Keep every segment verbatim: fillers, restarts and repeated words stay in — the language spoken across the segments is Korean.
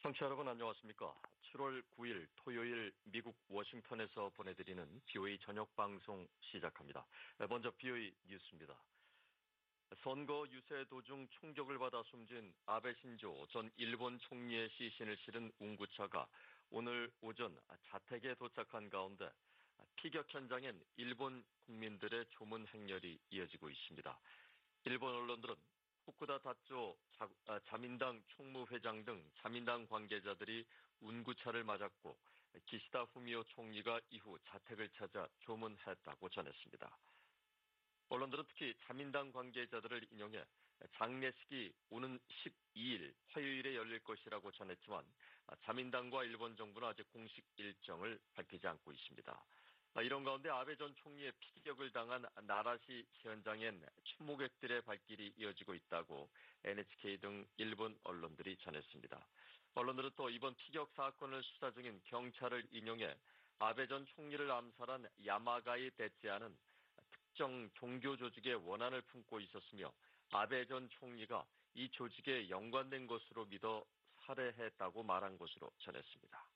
청취자 여러분 안녕하십니까? 칠월 구일 토요일 미국 워싱턴에서 보내드리는 비오에이 저녁 방송 시작합니다. 먼저 비오에이 뉴스입니다. 선거 유세 도중 총격을 받아 숨진 아베 신조 전 일본 총리의 시신을 실은 운구차가 오늘 오전 자택에 도착한 가운데 피격 현장엔 일본 국민들의 조문 행렬이 이어지고 있습니다. 일본 언론들은 후쿠다 다쪼 자, 아, 자민당 총무회장 등 자민당 관계자들이 운구차를 맞았고 기시다 후미오 총리가 이후 자택을 찾아 조문했다고 전했습니다. 언론들은 특히 자민당 관계자들을 인용해 장례식이 오는 십이일 화요일에 열릴 것이라고 전했지만 자민당과 일본 정부는 아직 공식 일정을 밝히지 않고 있습니다. 이런 가운데 아베 전 총리의 피격을 당한 나라시 현장엔 추모객들의 발길이 이어지고 있다고 엔에이치케이 등 일본 언론들이 전했습니다. 언론들은 또 이번 피격 사건을 수사 중인 경찰을 인용해 아베 전 총리를 암살한 야마가이 데찌아는 특정 종교 조직의 원한을 품고 있었으며 아베 전 총리가 이 조직에 연관된 것으로 믿어 살해했다고 말한 것으로 전했습니다.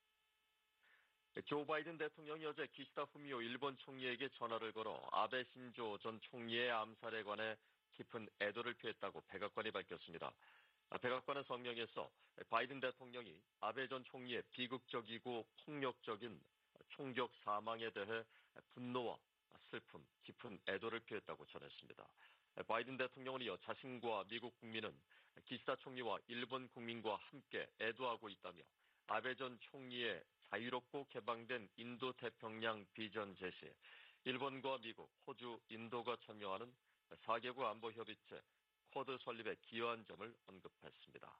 조 바이든 대통령이 어제 기시다 후미오 일본 총리에게 전화를 걸어 아베 신조 전 총리의 암살에 관해 깊은 애도를 표했다고 백악관이 밝혔습니다. 백악관은 성명에서 바이든 대통령이 아베 전 총리의 비극적이고 폭력적인 총격 사망에 대해 분노와 슬픔, 깊은 애도를 표했다고 전했습니다. 바이든 대통령은 이어 자신과 미국 국민은 기시다 총리와 일본 국민과 함께 애도하고 있다며 아베 전 총리의 자유롭고 개방된 인도 태평양 비전 제시, 일본과 미국, 호주, 인도가 참여하는 사 개국 안보협의체 쿼드 설립에 기여한 점을 언급했습니다.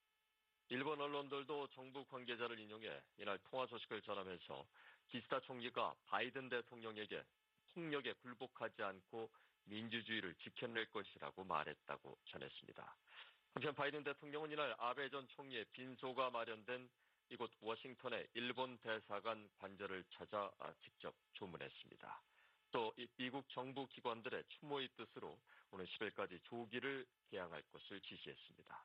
일본 언론들도 정부 관계자를 인용해 이날 통화 소식을 전하면서 기시다 총리가 바이든 대통령에게 폭력에 굴복하지 않고 민주주의를 지켜낼 것이라고 말했다고 전했습니다. 한편 바이든 대통령은 이날 아베 전 총리의 빈소가 마련된 이곳 워싱턴의 일본 대사관 관저를 찾아 직접 조문했습니다. 또 미국 정부 기관들의 추모의 뜻으로 오는 십일까지 조기를 개항할 것을 지시했습니다.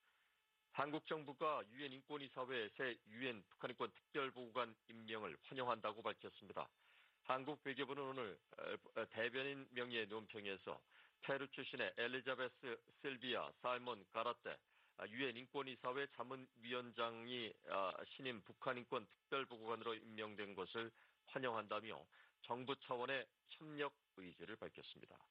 한국 정부가 유엔 인권이사회의 새 유엔 북한인권 특별보고관 임명을 환영한다고 밝혔습니다. 한국 외교부는 오늘 대변인 명의의 논평에서 페루 출신의 엘리자베스 실비아 살몬 가라테 유엔 인권이사회 자문위원장이 신임 북한인권 특별보고관으로 임명된 것을 환영한다며 정부 차원의 협력 의지를 밝혔습니다.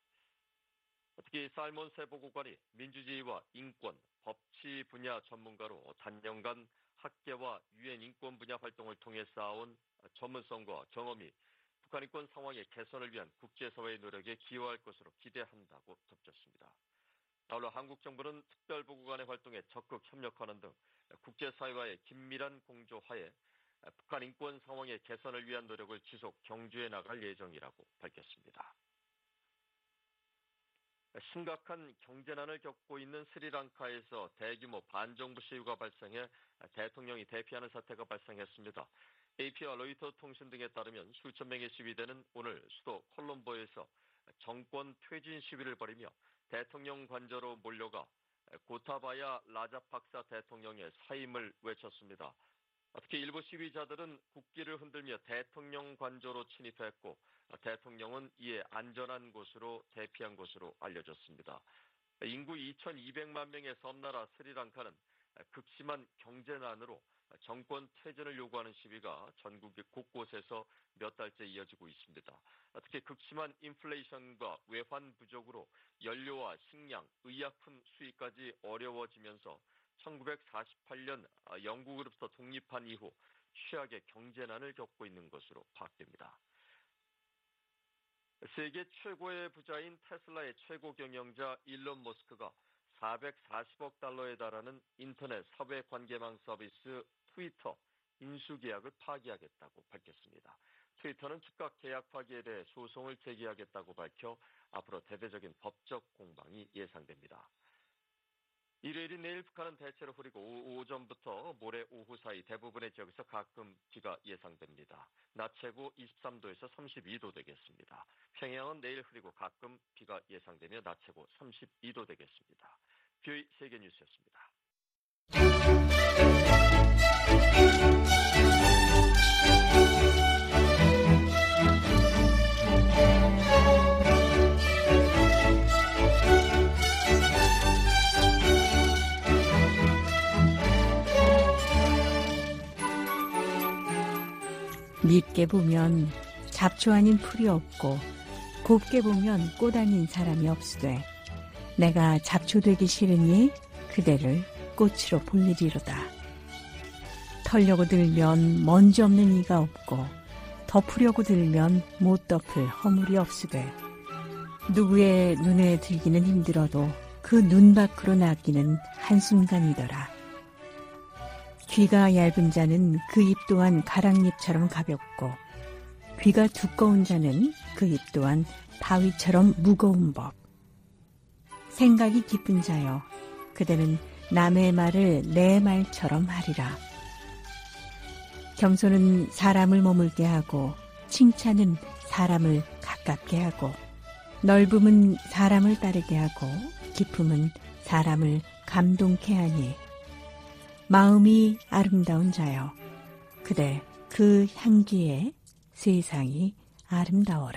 특히 살몬 새 보고관이 민주주의와 인권, 법치 분야 전문가로 단년간 학계와 유엔 인권 분야 활동을 통해 쌓아온 전문성과 경험이 북한인권 상황의 개선을 위한 국제사회의 노력에 기여할 것으로 기대한다고 덧붙였습니다. 아울러 한국 정부는 특별보고관의 활동에 적극 협력하는 등 국제사회와의 긴밀한 공조하에 북한 인권 상황의 개선을 위한 노력을 지속 경주해 나갈 예정이라고 밝혔습니다. 심각한 경제난을 겪고 있는 스리랑카에서 대규모 반정부 시위가 발생해 대통령이 대피하는 사태가 발생했습니다. 에이피와 로이터 통신 등에 따르면 수천 명의 시위대는 오늘 수도 콜롬보에서 정권 퇴진 시위를 벌이며 대통령 관저로 몰려가 고타바야 라자팍사 대통령의 사임을 외쳤습니다. 특히 일부 시위자들은 국기를 흔들며 대통령 관저로 침입했고 대통령은 이에 안전한 곳으로 대피한 것으로 알려졌습니다. 인구 이천이백만 명의 섬나라 스리랑카는 극심한 경제난으로 정권 퇴진을 요구하는 시위가 전국 곳곳에서 몇 달째 이어지고 있습니다. 특히 극심한 인플레이션과 외환 부족으로 연료와 식량, 의약품 수입까지 어려워지면서 천구백사십팔년 영국으로부터 독립한 이후 최악의 경제난을 겪고 있는 것으로 파악됩니다. 세계 최고의 부자인 테슬라의 최고 경영자 일론 머스크가 사백사십억 달러에 달하는 인터넷 사회관계망 서비스 트위터 인수계약을 파기하겠다고 밝혔습니다. 트위터는 즉각 계약 파기에 대해 소송을 제기하겠다고 밝혀 앞으로 대대적인 법적 공방이 예상됩니다. 일요일인 내일 북한은 대체로 흐리고 오전부터 모레 오후 사이 대부분의 지역에서 가끔 비가 예상됩니다. 낮 최고 이십삼도에서 삼십이도 되겠습니다. 평양은 내일 흐리고 가끔 비가 예상되며 낮 최고 삼십이도 되겠습니다. 비오에이 세계뉴스였습니다. 밉게 보면 잡초 아닌 풀이 없고 곱게 보면 꽃 아닌 사람이 없으되 내가 잡초 되기 싫으니 그대를 꽃으로 볼일이로다. 털려고 들면 먼지 없는 이가 없고 덮으려고 들면 못 덮을 허물이 없으되 누구의 눈에 들기는 힘들어도 그 눈 밖으로 나기는 한순간이더라. 귀가 얇은 자는 그 입 또한 가랑잎처럼 가볍고 귀가 두꺼운 자는 그 입 또한 바위처럼 무거운 법. 생각이 깊은 자여 그대는 남의 말을 내 말처럼 하리라. 겸손은 사람을 머물게 하고 칭찬은 사람을 가깝게 하고 넓음은 사람을 따르게 하고 깊음은 사람을 감동케 하니 마음이 아름다운 자여 그대 그 향기에 세상이 아름다워라.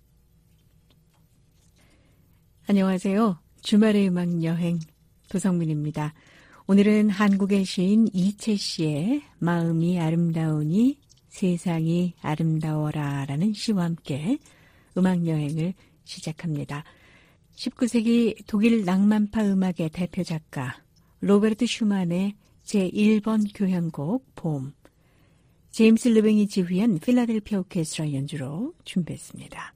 안녕하세요. 주말의 음악 여행 도성민입니다. 오늘은 한국의 시인 이채 씨의 마음이 아름다우니 세상이 아름다워라 라는 시와 함께 음악 여행을 시작합니다. 십구 세기 독일 낭만파 음악의 대표 작가 로베르트 슈만의 제일 번 교향곡 봄, 제임스 르뱅이 지휘한 필라델피아 오케스트라 연주로 준비했습니다.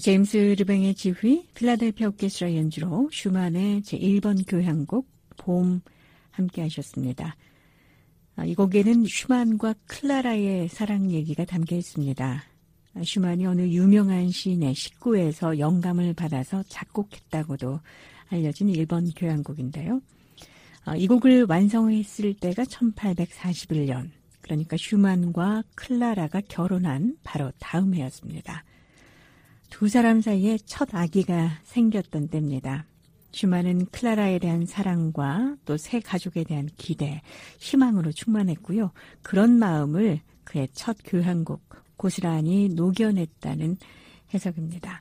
제임스 르뱅의 지휘, 필라델피아 오케스트라 연주로 슈만의 제일 번 교향곡 봄 함께 하셨습니다. 이 곡에는 슈만과 클라라의 사랑 얘기가 담겨 있습니다. 슈만이 어느 유명한 시인의 식구에서 영감을 받아서 작곡했다고도 알려진 일 번 교향곡인데요. 이 곡을 완성했을 때가 천팔백사십일 년, 그러니까 슈만과 클라라가 결혼한 바로 다음 해였습니다. 두 사람 사이에 첫 아기가 생겼던 때입니다. 슈만은 클라라에 대한 사랑과 또 새 가족에 대한 기대, 희망으로 충만했고요. 그런 마음을 그의 첫 교향곡 고스란히 녹여냈다는 해석입니다.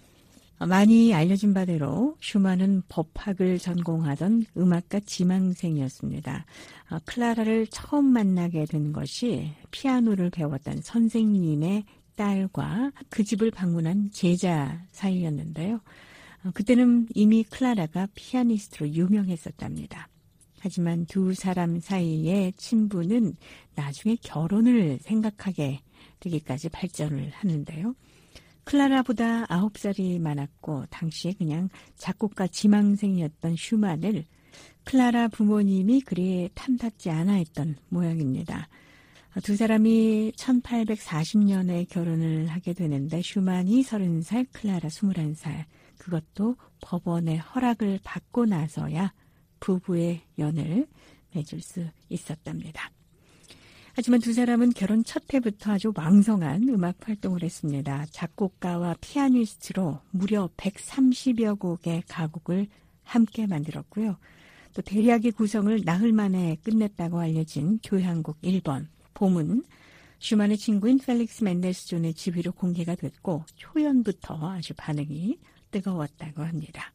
많이 알려진 바대로 슈만은 법학을 전공하던 음악가 지망생이었습니다. 클라라를 처음 만나게 된 것이 피아노를 배웠던 선생님의 딸과 그 집을 방문한 제자 사이였는데요. 그때는 이미 클라라가 피아니스트로 유명했었답니다. 하지만 두 사람 사이의 친분은 나중에 결혼을 생각하게 되기까지 발전을 하는데요. 클라라보다 아홉 살이 많았고 당시에 그냥 작곡가 지망생이었던 슈만을 클라라 부모님이 그리 탐탁지 않아 했던 모양입니다. 두 사람이 천팔백사십 년에 결혼을 하게 되는데 슈만이 서른 살, 클라라 스물한 살. 그것도 법원의 허락을 받고 나서야 부부의 연을 맺을 수 있었답니다. 하지만 두 사람은 결혼 첫 해부터 아주 왕성한 음악 활동을 했습니다. 작곡가와 피아니스트로 무려 백삼십여 곡의 가곡을 함께 만들었고요. 또 대략의 구성을 나흘 만에 끝냈다고 알려진 교향곡 일 번 봄은 슈만의 친구인 펠릭스 멘델스 존의 지휘로 공개가 됐고 초연부터 아주 반응이 뜨거웠다고 합니다.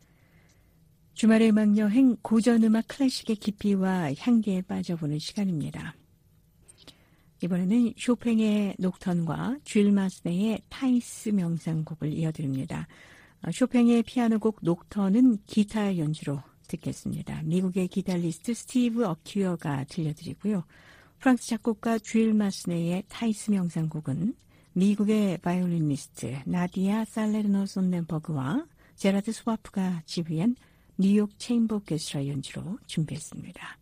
주말의 음악여행 고전음악 클래식의 깊이와 향기에 빠져보는 시간입니다. 이번에는 쇼팽의 녹턴과 쥘 마스네의 타이스 명상곡을 이어드립니다. 쇼팽의 피아노곡 녹턴은 기타 연주로 듣겠습니다. 미국의 기타리스트 스티브 어큐어가 들려드리고요. 프랑스 작곡가 쥘 마스네의 타이스 명상곡은 미국의 바이올리니스트 나디아 살레르노 손넨버그와 제라드 스와프가 지휘한 뉴욕 체인버 오케스트라 연주로 준비했습니다.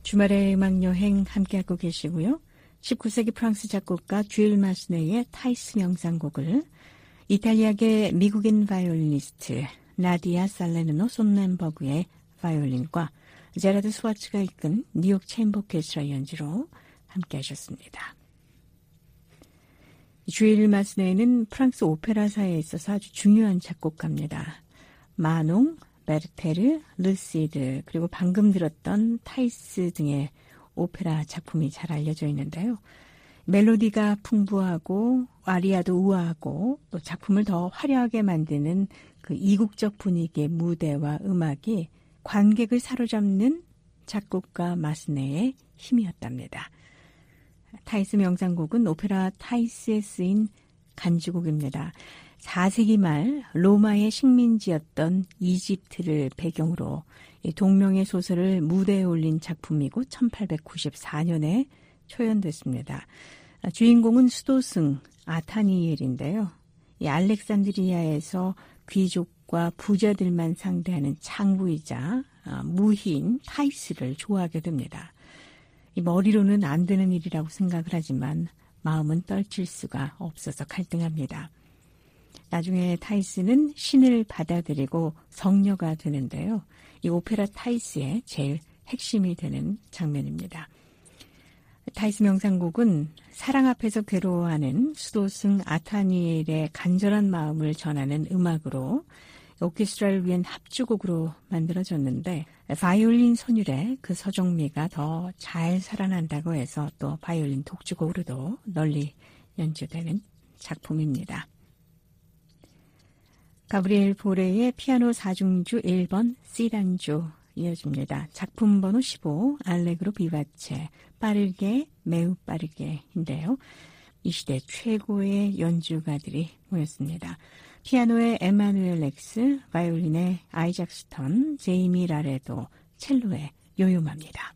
주말의 음악여행 함께하고 계시고요. 십구 세기 프랑스 작곡가 듀일 마스네의 타이스 명상곡을 이탈리아계 미국인 바이올리니스트 나디아 살레르노 손넨버그의 바이올린과 제라드 스와츠가 이끈 뉴욕 체인버 오케스트라 연주로 함께하셨습니다. 듀일 마스네는 프랑스 오페라사에 있어서 아주 중요한 작곡가입니다. 마농, 베르테르, 르시드, 그리고 방금 들었던 타이스 등의 오페라 작품이 잘 알려져 있는데요. 멜로디가 풍부하고 아리아도 우아하고 또 작품을 더 화려하게 만드는 그 이국적 분위기의 무대와 음악이 관객을 사로잡는 작곡가 마스네의 힘이었답니다. 타이스 명상곡은 오페라 타이스에 쓰인 간주곡입니다. 사 세기 말 로마의 식민지였던 이집트를 배경으로 동명의 소설을 무대에 올린 작품이고 천팔백구십사 년에 초연됐습니다. 주인공은 수도승 아타니엘인데요. 이 알렉산드리아에서 귀족과 부자들만 상대하는 창부이자 무희인 타이스를 좋아하게 됩니다. 이 머리로는 안 되는 일이라고 생각을 하지만 마음은 떨칠 수가 없어서 갈등합니다. 나중에 타이스는 신을 받아들이고 성녀가 되는데요. 이 오페라 타이스의 제일 핵심이 되는 장면입니다. 타이스 명상곡은 사랑 앞에서 괴로워하는 수도승 아타니엘의 간절한 마음을 전하는 음악으로 오케스트라를 위한 합주곡으로 만들어졌는데 바이올린 선율의 그 서정미가 더 잘 살아난다고 해서 또 바이올린 독주곡으로도 널리 연주되는 작품입니다. 가브리엘 보레의 피아노 사중주 일 번 C단조 이어집니다. 작품 번호 십오 알레그로 비바체 빠르게 매우 빠르게인데요. 이 시대 최고의 연주가들이 모였습니다. 피아노의 에마누엘 렉스, 바이올린의 아이작 스턴, 제이미 라레도, 첼로의 요요마입니다.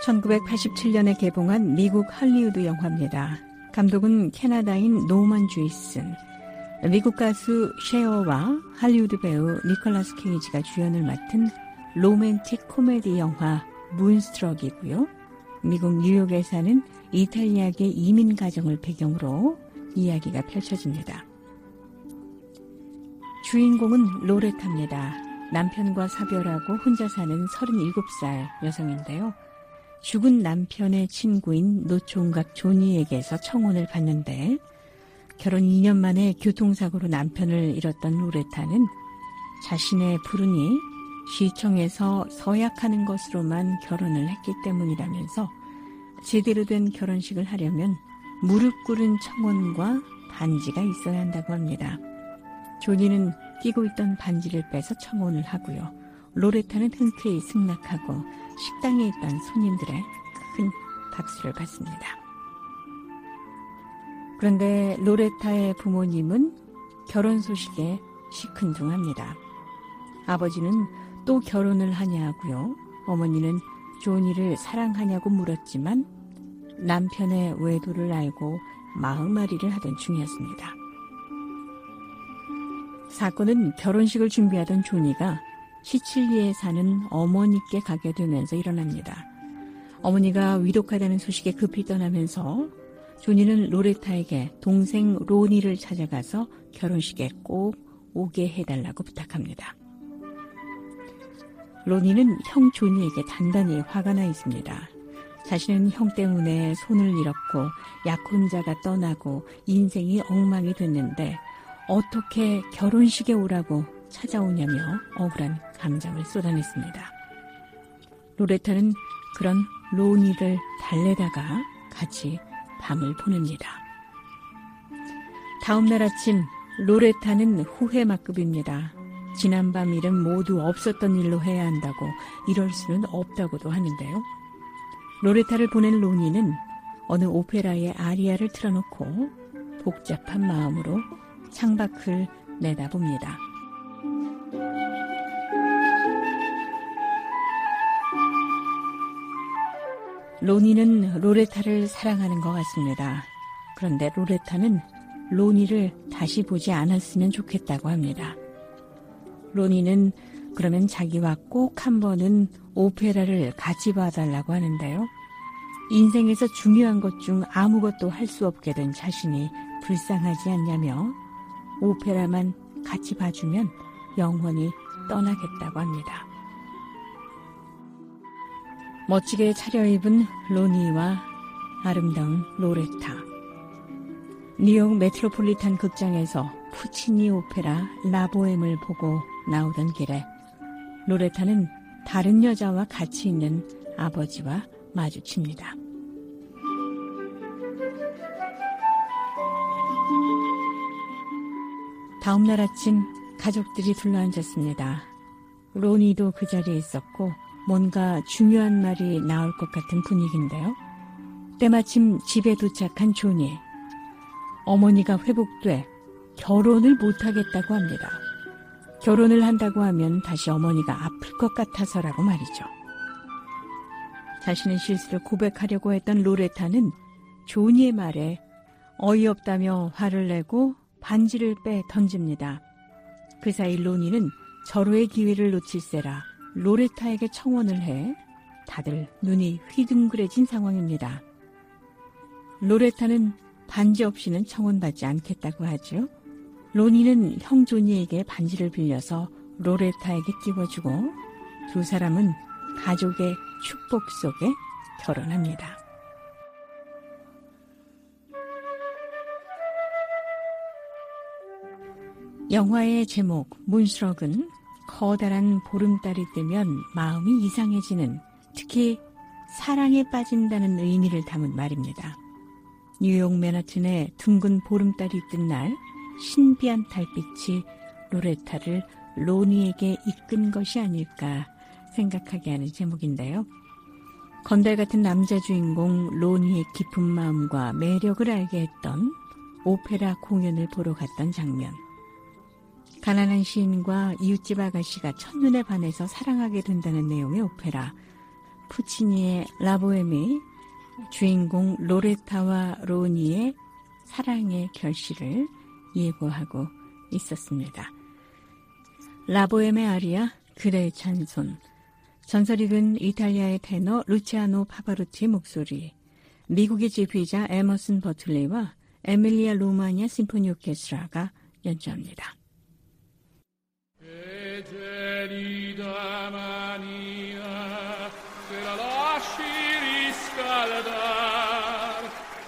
천구백팔십칠 년에 개봉한 미국 할리우드 영화입니다. 감독은 캐나다인 노먼 주이슨, 미국 가수 셰어와 할리우드 배우 니콜라스 케이지가 주연을 맡은 로맨틱 코미디 영화 문스트럭이고요. 미국 뉴욕에 사는 이탈리아계 이민 가정을 배경으로 이야기가 펼쳐집니다. 주인공은 로레타입니다. 남편과 사별하고 혼자 사는 서른일곱 살 여성인데요. 죽은 남편의 친구인 노총각 조니에게서 청혼을 받는데 결혼 이 년 만에 교통사고로 남편을 잃었던 로레타는 자신의 불운이 시청에서 서약하는 것으로만 결혼을 했기 때문이라면서 제대로 된 결혼식을 하려면 무릎 꿇은 청혼과 반지가 있어야 한다고 합니다. 조니는 끼고 있던 반지를 빼서 청혼을 하고요. 로레타는 흔쾌히 승낙하고 식당에 있던 손님들의 큰 박수를 받습니다. 그런데 로레타의 부모님은 결혼 소식에 시큰둥합니다. 아버지는 또 결혼을 하냐고요. 어머니는 조니를 사랑하냐고 물었지만 남편의 외도를 알고 마음앓이를 하던 중이었습니다. 사건은 결혼식을 준비하던 조니가 시칠리에 사는 어머니께 가게 되면서 일어납니다. 어머니가 위독하다는 소식에 급히 떠나면서 조니는 로레타에게 동생 로니를 찾아가서 결혼식에 꼭 오게 해달라고 부탁합니다. 로니는 형 조니에게 단단히 화가 나 있습니다. 자신은 형 때문에 손을 잃었고 약혼자가 떠나고 인생이 엉망이 됐는데 어떻게 결혼식에 오라고 찾아오냐며 억울한 감정을 쏟아냈습니다. 로레타는 그런 로니를 달래다가 같이 밤을 보냅니다. 다음 날 아침 로레타는 후회막급입니다. 지난밤 일은 모두 없었던 일로 해야 한다고 이럴 수는 없다고도 하는데요. 로레타를 보낸 로니는 어느 오페라의 아리아를 틀어놓고 복잡한 마음으로 창밖을 내다봅니다. 로니는 로레타를 사랑하는 것 같습니다. 그런데 로레타는 로니를 다시 보지 않았으면 좋겠다고 합니다. 로니는 그러면 자기와 꼭 한 번은 오페라를 같이 봐달라고 하는데요. 인생에서 중요한 것 중 아무것도 할 수 없게 된 자신이 불쌍하지 않냐며 오페라만 같이 봐주면 영원히 떠나겠다고 합니다. 멋지게 차려입은 로니와 아름다운 로레타. 뉴욕 메트로폴리탄 극장에서 푸치니 오페라 라보엠을 보고 나오던 길에 로레타는 다른 여자와 같이 있는 아버지와 마주칩니다. 다음 날 아침 가족들이 둘러앉았습니다. 로니도 그 자리에 있었고 뭔가 중요한 말이 나올 것 같은 분위기인데요. 때마침 집에 도착한 조니. 어머니가 회복돼 결혼을 못하겠다고 합니다. 결혼을 한다고 하면 다시 어머니가 아플 것 같아서라고 말이죠. 자신의 실수를 고백하려고 했던 로레타는 조니의 말에 어이없다며 화를 내고 반지를 빼 던집니다. 그 사이 로니는 절호의 기회를 놓칠세라 로레타에게 청혼을 해 다들 눈이 휘둥그레진 상황입니다. 로레타는 반지 없이는 청혼받지 않겠다고 하죠. 로니는 형 조니에게 반지를 빌려서 로레타에게 끼워주고 두 사람은 가족의 축복 속에 결혼합니다. 영화의 제목 문스럭은 커다란 보름달이 뜨면 마음이 이상해지는, 특히 사랑에 빠진다는 의미를 담은 말입니다. 뉴욕 맨하튼에 둥근 보름달이 뜬 날 신비한 달빛이 로레타를 로니에게 이끈 것이 아닐까 생각하게 하는 제목인데요. 건달 같은 남자 주인공 로니의 깊은 마음과 매력을 알게 했던 오페라 공연을 보러 갔던 장면. 가난한 시인과 이웃집 아가씨가 첫눈에 반해서 사랑하게 된다는 내용의 오페라. 푸치니의 라보엠이 주인공 로레타와 로니의 사랑의 결실을 예고하고 있었습니다. 라보엠의 아리아 그대의 찬손, 전설 익은 이탈리아의 테너 루치아노 파바로티의 목소리, 미국의 지휘자 에머슨 버틀리와 에밀리아 로마니아 심포니 오케스트라가 연주합니다. Che gelida mania che la lasci riscaldar,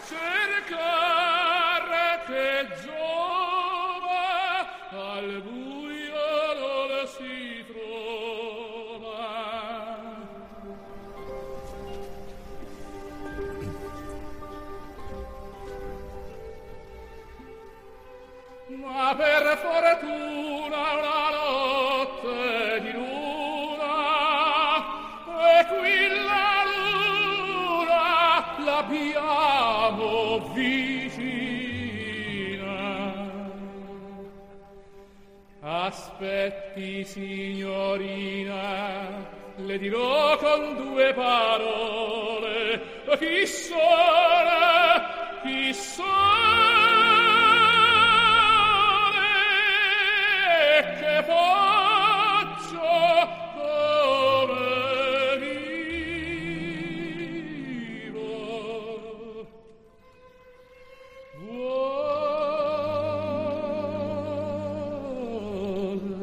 cercare che giova al buio non si trova. Ma per fortuna una notte di luna e qui la luna l'abbiamo vicina. Aspetti signorina, le dirò con due parole chi sono, chi sono. Che faccio come vivo, vuole.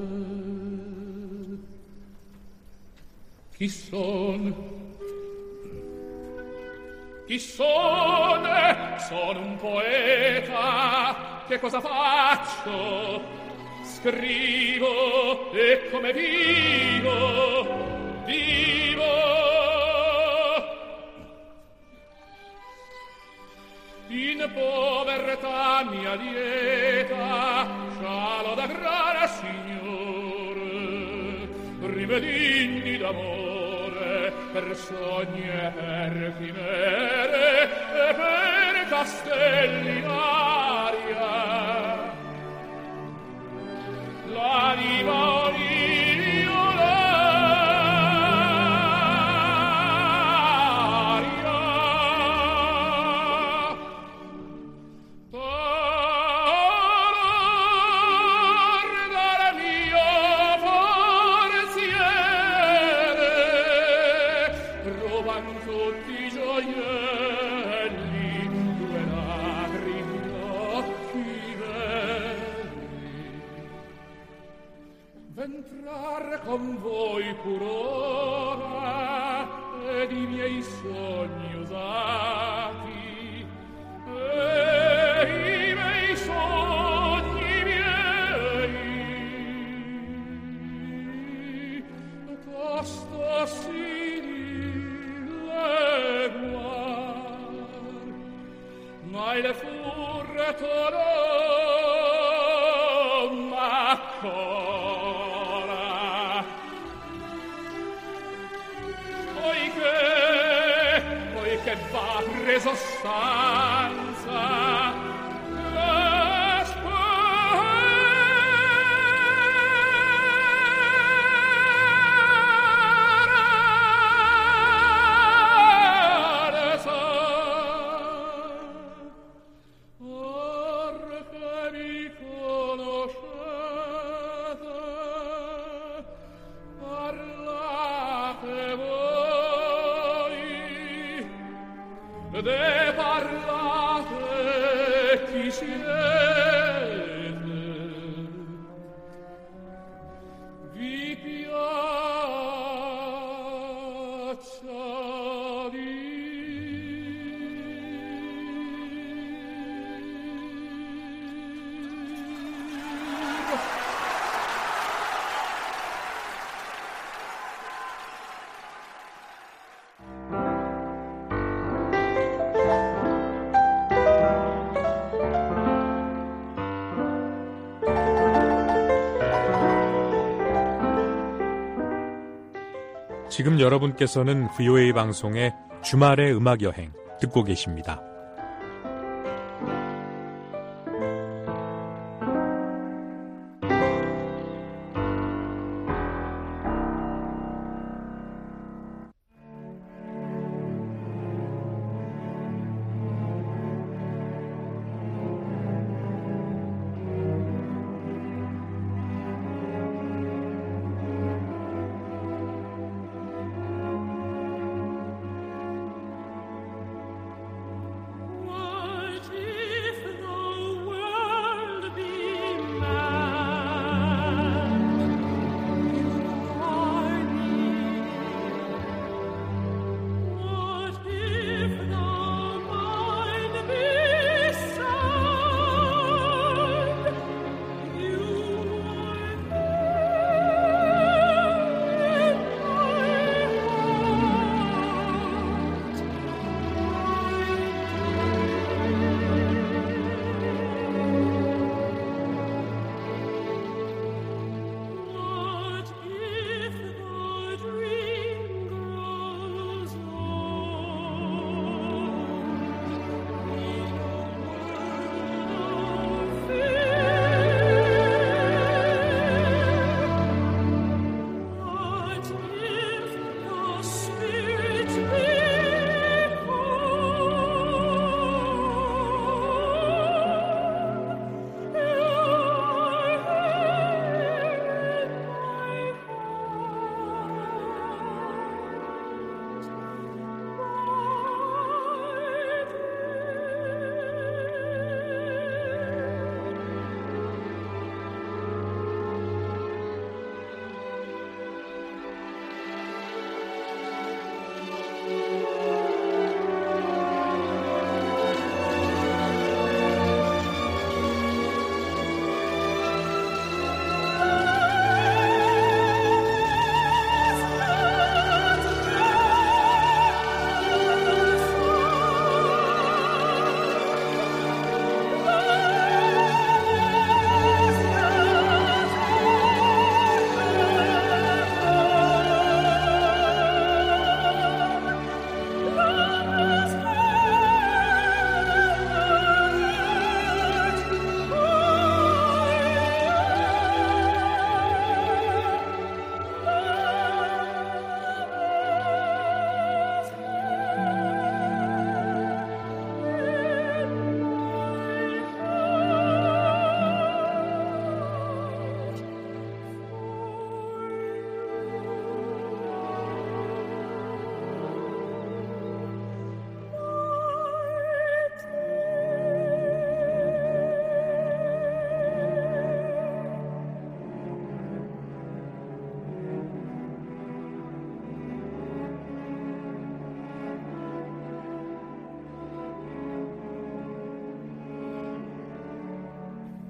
Chi son? Chi son? Sono un poeta. Che cosa faccio? Scrivo e come vivo, vivo. In povertà mia lieta, scialo da gran signore, rimedigni d'amore, per sogni e per chimere, e per castelli in aria. L'anima olivionaria, dolor dal mio forziere, ruban tutti i gioielli, due lacrime occhi belli. V'entrar con voi purora ed i miei sogni usati, e i miei sogni miei, tosto si dileguar, ma il furto non m'accora. Poiché va preso stanza la speranza. Or che mi conoscete, parlate voi, de parlate chi siete, vi piaccia dir. 지금 여러분께서는 브이오에이 방송의 주말의 음악여행 듣고 계십니다.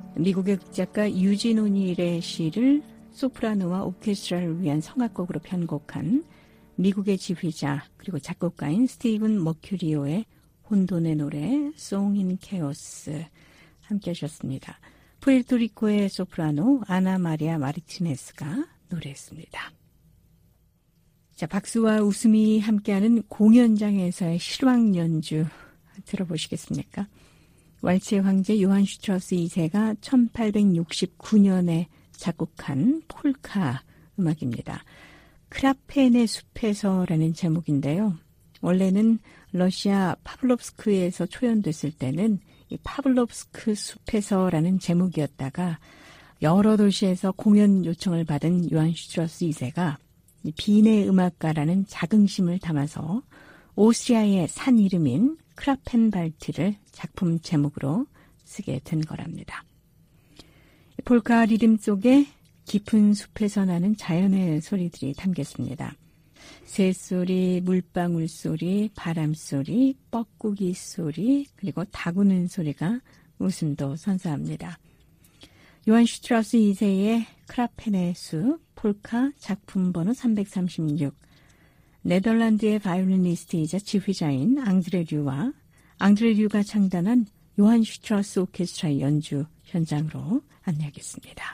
미국의 극작가 유진 오닐의 시를 소프라노와 오케스트라를 위한 성악곡으로 편곡한 미국의 지휘자 그리고 작곡가인 스티븐 머큐리오의 혼돈의 노래 Song in Chaos 함께 하셨습니다. 푸에르토리코의 소프라노 아나 마리아 마르티네스가 노래했습니다. 자, 박수와 웃음이 함께하는 공연장에서의 실황 연주 들어보시겠습니까? 왈츠의 황제 요한 슈트라우스 이 세가 천팔백육십구 년에 작곡한 폴카 음악입니다. 크라펜의 숲에서라는 제목인데요. 원래는 러시아 파블롭스크에서 초연됐을 때는 이 파블롭스크 숲에서라는 제목이었다가 여러 도시에서 공연 요청을 받은 요한 슈트라우스 이 세가 비내 음악가라는 자긍심을 담아서 오스트리아의 산 이름인 크라펜발트를 작품 제목으로 쓰게 된 거랍니다. 폴카 리듬 속에 깊은 숲에서 나는 자연의 소리들이 담겼습니다. 새소리, 물방울 소리, 바람 소리, 뻐꾸기 소리, 그리고 닭우는 소리가 웃음도 선사합니다. 요한 슈트라우스 이 세의 크라펜의 숲, 폴카 작품 번호 삼백삼십육, 네덜란드의 바이올리니스트이자 지휘자인 앙드레 류와 앙드레 류가 창단한 요한 슈트라우스 오케스트라의 연주 현장으로 안내하겠습니다.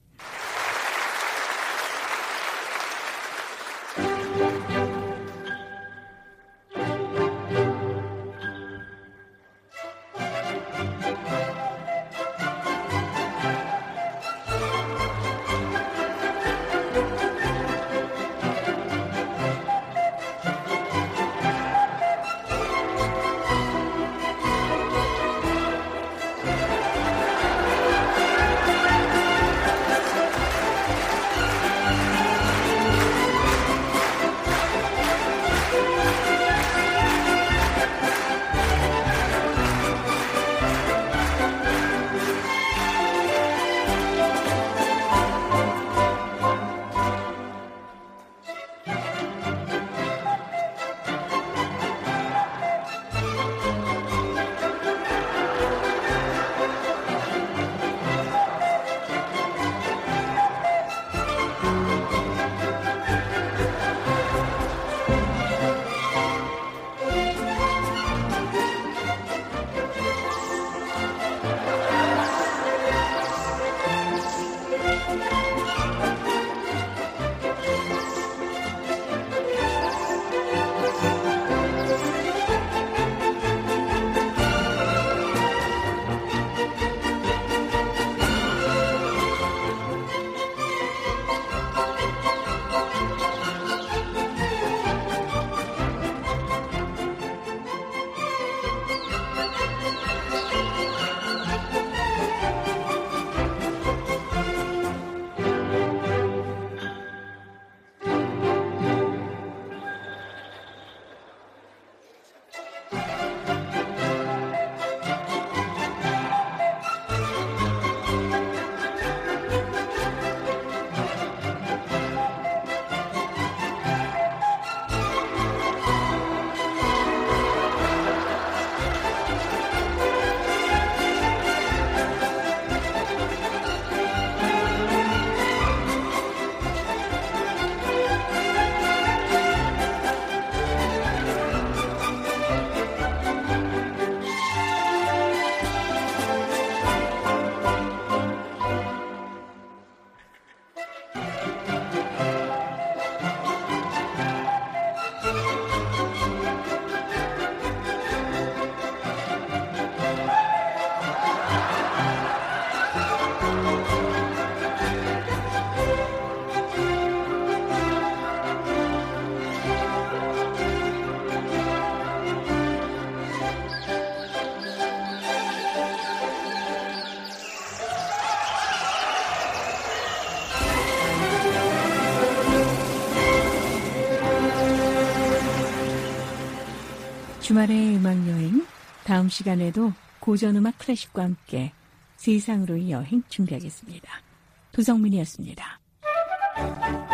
주말의 음악여행, 다음 시간에도 고전음악 클래식과 함께 세상으로의 여행 준비하겠습니다. 도성민이었습니다.